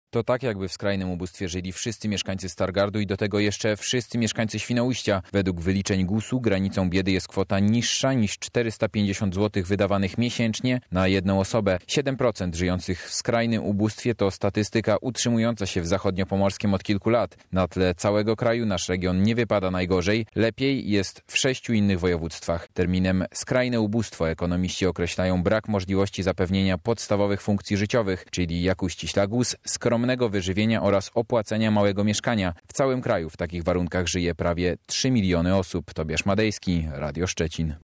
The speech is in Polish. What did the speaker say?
To tak, jakby w skrajnym ubóstwie żyli wszyscy mieszkańcy Stargardu i do tego jeszcze wszyscy mieszkańcy Świnoujścia. Według wyliczeń GUS-u granicą biedy jest kwota niższa niż 450 zł wydawanych miesięcznie na jedną osobę. 7% żyjących w skrajnym ubóstwie to statystyka utrzymująca się w zachodniopomorskim od kilku lat. Na tle całego kraju nasz region nie wypada najgorzej. Lepiej jest w 6 innych województwach. Terminem skrajne ubóstwo ekonomiści określają brak możliwości zapewnienia podstawowych funkcji życiowych, czyli jak uściśla GUS, skromnego wyżywienia oraz opłacenia małego mieszkania. W całym kraju w takich warunkach żyje prawie 3 miliony osób. Tobiasz Madejski, Radio Szczecin.